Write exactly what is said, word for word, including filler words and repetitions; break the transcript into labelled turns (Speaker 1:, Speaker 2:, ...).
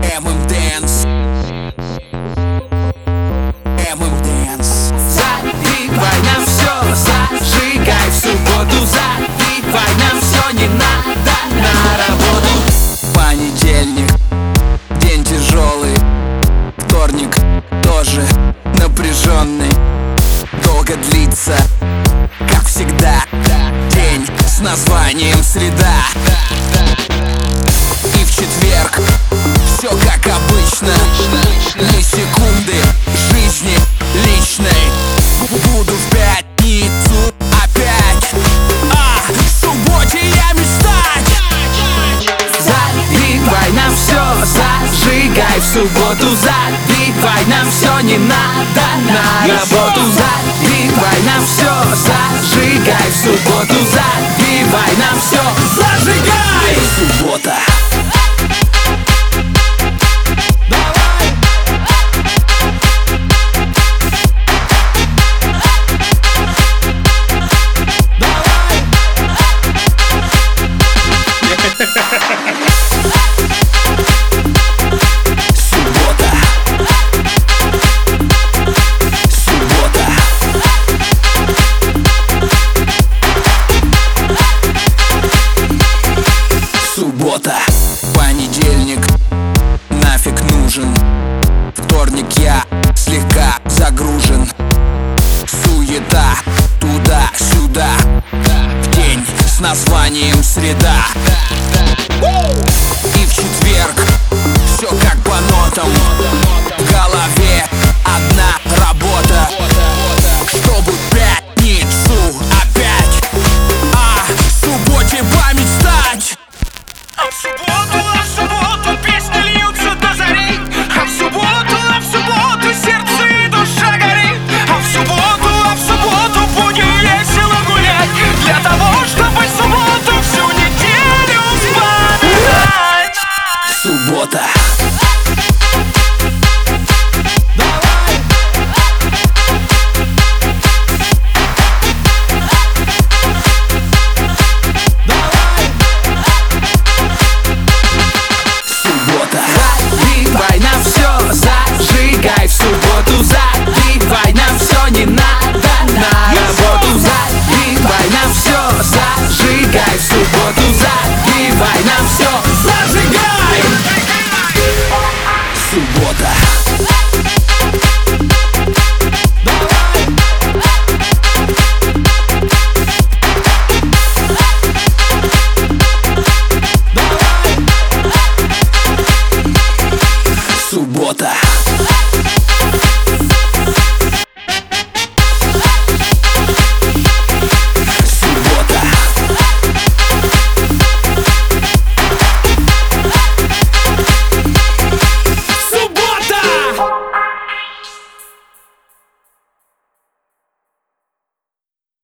Speaker 1: эм эм Dance, эм эм Dance.
Speaker 2: Забивай на все, зажигай в субботу. Забивай на все, не надо на работу.
Speaker 1: Понедельник, день тяжелый. Вторник тоже напряженный. Долго длится, как всегда, день с названием среда. И в четверг все как обычно. Ни секунды жизни личной. Буду в пятницу опять, а в субботе я мечтать.
Speaker 2: Забивай на все, зажигай в субботу. Забивай на все, не надо на работу. Забивай на все, зажигай в субботу. Забивай на все, зажигай!
Speaker 1: Суббота. Суббота, понедельник нафиг нужен. Вторник я слегка загружен. Суета туда-сюда, в день с названием среда. И в четверг все как по нотам. В голове одна работа, чтобы в пятницу опять, а в субботе помечтать. А в субботу